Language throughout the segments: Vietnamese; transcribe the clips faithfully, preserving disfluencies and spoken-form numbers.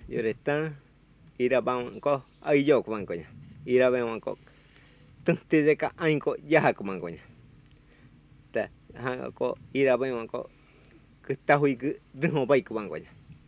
Yo reta ira bang ko ai yo ko ko nya. Ira bang ko tung te de ka ai ko ya ko man ko nya. Ta ha ko ira bang ko cứ ta hui cứ đừng hồ bay của bạn coi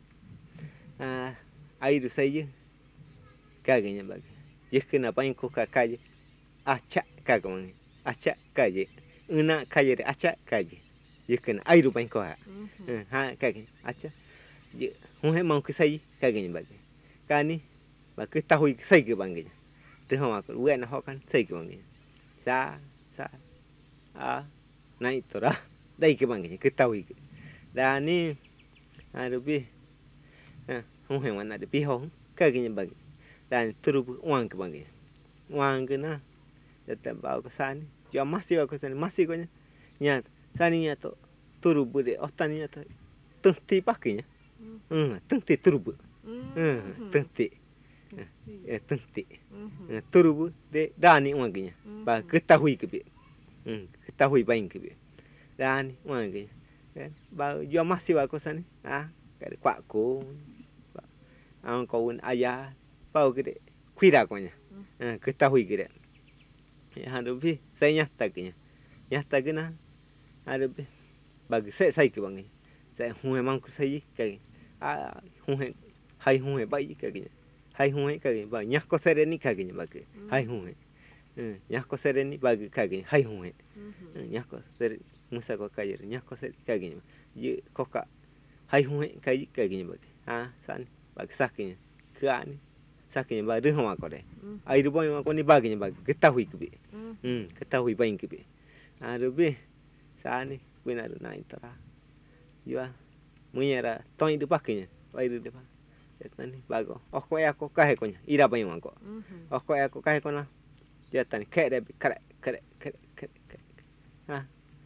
à ai được xây chứ cái gì nhỉ bạn chứ khi nào bạn có cái cái gì à chắc cái của mình à chắc cái gì una cái gì à chắc cái gì chứ khi nào ai được bạn có à ha cái gì à chắc chứ không hay mong cứ xây cái gì nhỉ bạn cái này bạn cứ ta hui xây cái bạn gì đừng hồ mà cứ quen nó họ kan xây cái bạn gì sa sa à này thôi đó đây cái bạn gì cứ ta hui dah ni ada bi không hề ngoan ada bi hong cái gì bagi dan turu uang ke bagi uang ke na datang bawa ke sana jual masih bawa ke sana masih konya nya sana nya tu turu bude otan nya tu tengti pakai nya hmm tengti turu bu hmm tengti eh tengti turu bu de dani uang ke nya ba ketahui ke bi hmm ketahui bain ke bi dani uang ke ba jual masih bawa ke sana ah cái quạ cố ông có un aya bao cái đấy khuy ra coi nhá cái tao hủy cái đấy hàng đôi khi xây nhá ta cái nhá nhá ta cái na hàng đôi khi bà cái xây xây cái bằng này xây hùng hề mang cái xây cái à hùng hề hay hùng hề bay cái cái hay hùng hề cái bà nhá có xây đến cái cái bà cái hay hùng hề nhá có xây đến bà cái cái hay hùng hề nhá có xây musa có cái gì nhá có xây cái cái gì có cả hay hùng hề cái cái cái bà à san bagi sakinya ke ani sakinya ba de homa ko de ai ru boy ma ko ni baginya bagi ketahui ke bi hmm ketahui bain ke bi a ru bi sa ni bina ru nai tara yo munyara toy de pakinya ai ru de pa etani bago oko ya ko kahe ko nya ira bain ma ko oko ya ko kahe ko na jetani ke de kare kare kare kare ha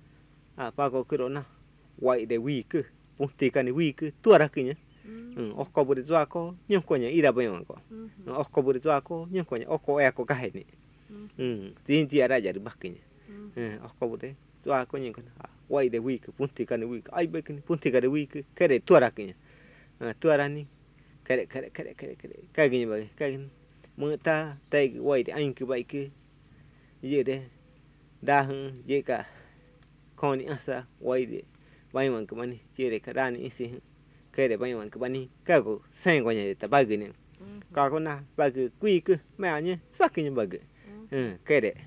a bago kuro na wai de wi ke punti kan wi ke tuara kinya oko buri zua ko nyong ko nya ira bayo ko oko buri zua ko nyong ko nya oko e ko kahe ni um tin ti ara ja bakinya oko buri zua ko nyong ko wai de week punti kan week ai be kan punti kan week kere tuara kinya tuara ni kere kere kere kere kere ka ginya ba ka mu ta tai wai de anh ke bai ke ye de da hung ye ka ko ni asa wai de bai man ko mani che de ka da ni isi cái để bao nhiêu cái bani cái của sen của nhà ta bao cái này cả con na bao cái quy cứ mẹ nhé sắc cái như bao cái cái để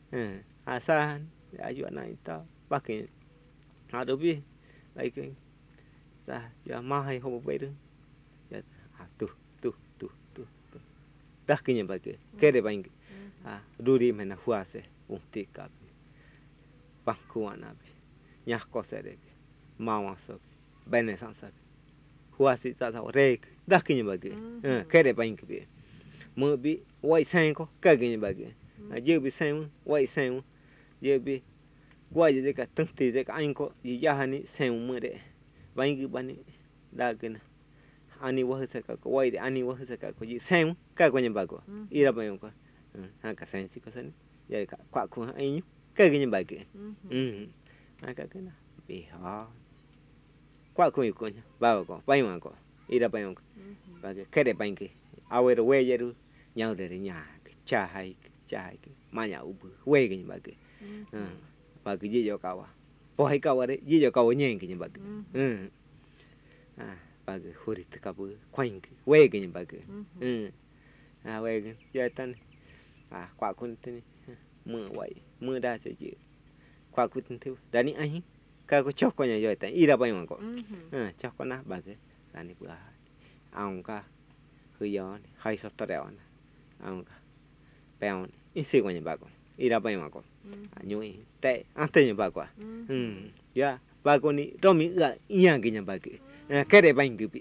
à sa à chuyện này ta bao cái à đối với đây cái ta giờ mai hay không biết được à tu tu tu tu đặc cái như bao cái cái để bao nhiêu à đôi đi mình là hoa sẽ ung tị cả băng cuốn à nhà có sẽ đấy mau sao bên này sang sao hoa sĩ ta thảo rê đắc cái như vậy cái để bánh cái gì mưa bị quay sang có cái cái như vậy giờ bị sang quay sang giờ bị quay giờ cái từng tí cái anh có gì ra hắn sang mưa đấy bánh cái bánh đa cái này anh ấy sẽ cái quay để anh ấy sẽ cái cái gì sang cái cái như vậy có ý là bao nhiêu có hàng cả sang chỉ có sang giờ cái quạ của anh nhú cái cái như vậy cái ừ cái cái nào bị họ qua coi coi bao có bay mà có ira bay mà và cái để bay cái ao rồi quay rồi nhau để nhà cha hay cha hay mà nhà u quay cái như vậy cái và cái gì cho cậu à bỏ hay cậu đấy gì cho cậu nhẹ cái như vậy ừ à và cái hồi thì cậu quay cái quay cái như vậy cái ừ à quay cái giờ tan à qua con thế mưa vậy mưa đa sẽ chịu qua con thế đã ní anh cái có chọc coi nhà rồi tại ira bay mà có chọc con na bà cái là này bữa ông cả hơi gió hay sốt tao đèo ông cả bèo ít xíu coi nhà bà con ira bay mà có nhung tệ ăn tệ nhà bà con ya bà con đi trong miếng gà nhang cái nhà bà cái cái để bánh cái bị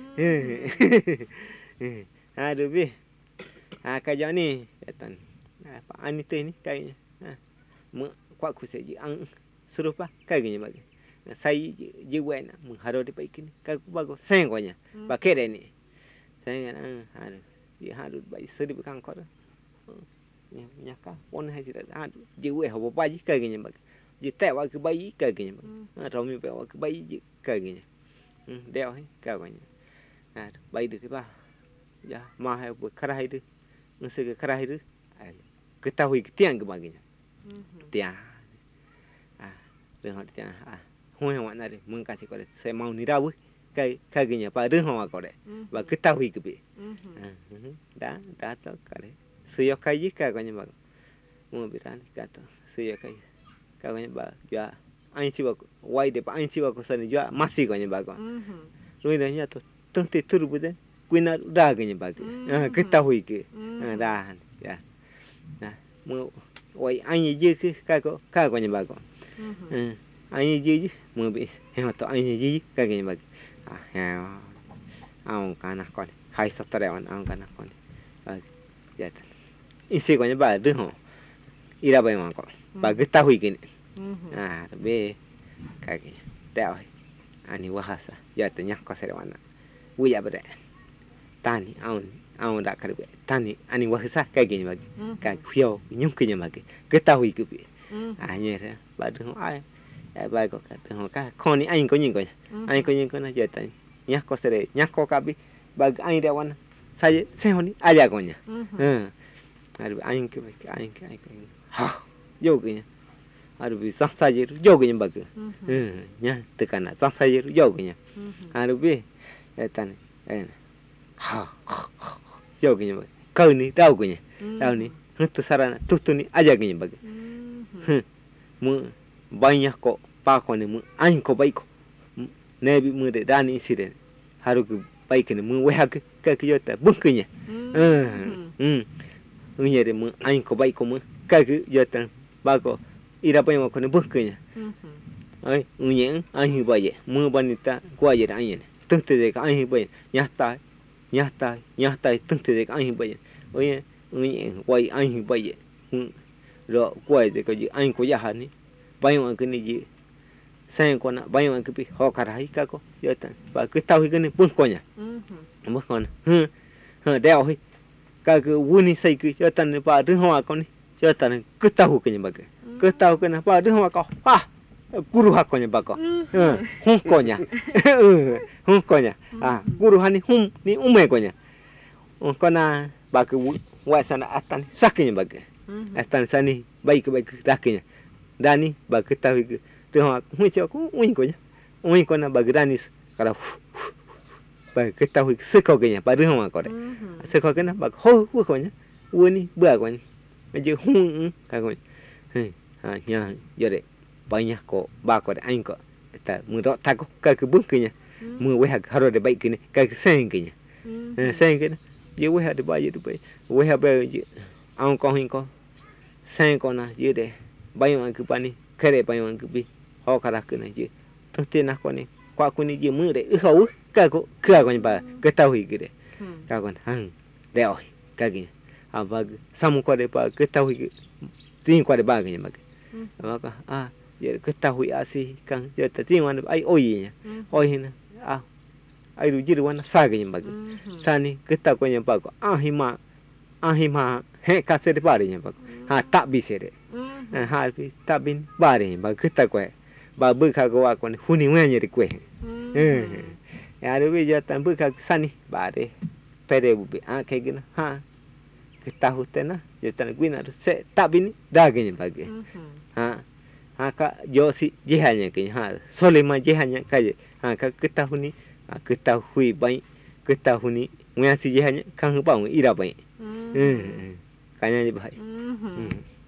à được biết à cái gió này tận anh đi tên cái mưa qua khu sẽ gì ăn serupa kayak gini bagi. Nah, saya juga nak mengharap di baik ini. Kau bagus sayang kau nya. Pakai deh ni. Sayang kan, harus dia harus baik seri bukan kau. Nya nya kau pun hay tidak harus juga habo baik kayak gini bagi. Jadi tak bagi baik kayak gini bagi. Romi bawa ke baik kayak gini. Đeo hay kayak gini. Nah, baik được cái ba. ya ma hai bu khara hai du ngse ke khara hai du ketahui tiang ke baginya tiang ah dengan tiang ah hui wan nari mengkasih kau saya mau ni rawu kai kaginya pa dengan kau deh ba ketahui ke bi dah dah tu kare suyo kai ka kau nya bag mu biran kata suyo kai kau nya ba ya anh si ba wai de pa anh si ba ko sani ja masih kau nya bag lui dah nya tu tung ti tur bu de kuina dah kau nya bag ketahui ke dah ya nah mu wai anh ji ke ka ko ka kau nya bag anh ji mu bi he to anh ji ka kau nya bag ah ya ông kana con hai sắp tới ông ông kana con dạ isi kau nya ba de ho ira ba ma ko ba ketahui ke ah be kaki dah ani wahasa ya tanya kau sere mana wuya bere tani aun aun dak kare tani ani wahasa kaki bagi kaki hiu nyum ke bagi ketahui ke bi ah nye ba de ho ai ai ba ko ka de ho ka kon ni anh có nhìn coi anh có nhìn coi na ya tani nya kau sere nya kau kabi bagi anh dah wana saya saya ni aja kau nya ada anh ke anh ke anh ha yo ke ada bi sang saja yo ke bagi nya tekan sang saja yo ke nya ada bi ya tani ha yo ke bagi kau ni tahu ke nya tahu ni tu sarana tu tu ni aja ke bagi mu banyak kok pa ko ni mu anh ko baik ko nebi mu de dani insiden haru ke baik ni mu weh ke ke ke yota bung ke nya hmm unya de mu anh ko baik ko mu ke ke yota ba ko ira pa mo ko ni bung ke nya ai unya anh baik mu banita ko aja anh ni tung te de ka anh baik nyata nyata nyata tung te de ka anh baik unya unya wai anh baik rồi quay de ko anh ko ya hani baik mo ke ni ji saya ko na bayi wan kepi ho karai ka ko yo tan ba ke tau ke ni pun ko nya mo ko na hm ha deo hi ka ke wuni sai ke yo tan ba de ho ko ni yo tan ke tau ke nya ba ke ke tau ke na ba de ho ko ha guru ha ko nya ba ko hm hum ko nya hum ko nya ah guru hani hum ni ume ko nya ko na ba ke wa sana atan saknya ba ke atan sani baik ke baik raknya dani ba ke tau ke tu ha hui cho ku ui ko nya ui ko na bagdanis kala ba ke ta hui se ko ke nya ba de ha ko de se ko ke na ba ho hu ko nya ui ni ba ko nya ma je hu ka ko ha nya yo de ba nya ko ba ko de anh ko ta mu do ta ko ka ke bung ke nya mu we ha haro de bai ke ni ka ke sen ke nya sen ke je we ha de ba je de bai we ha ba je ang ko hin ko sen ko na je de ba yo ke pa ni kere pa yo ke bi ho kara ke na je tu te na ko ni kwa ku ni je mu de ho ka ko ka ko ni ba ke ta hui ke de ka ko hang de oi ka ge a ba sam ko de pa ke ta hui tin ko de ba ge ma ke ba ka a je ke ta hui a si kan je ta tin wan ai oi nya oi na a ai ru ji ru wan sa ge ma ke sa ni ke ta ko nya ba ko a hi ma a hi ma he ka se de ba de nya ba ha ta bi se de ha bi ta bin ba de ba ke ta ko ba bư kha ko ko hu ni wen ye de kwe ya de bi ja tan bư kha sani ba de pe de bu bi a ke gina ha ke ta hu te na je tan gwina se ta bin da ge ni ba ge ha ha ka yo si je ha nya ke ha so le ma je ha nya ka je ha ka ke ta hu ni ke ta hui bai ke ta hu ni wen si je ha nya kan hu ba i ra bai ka nya ni ba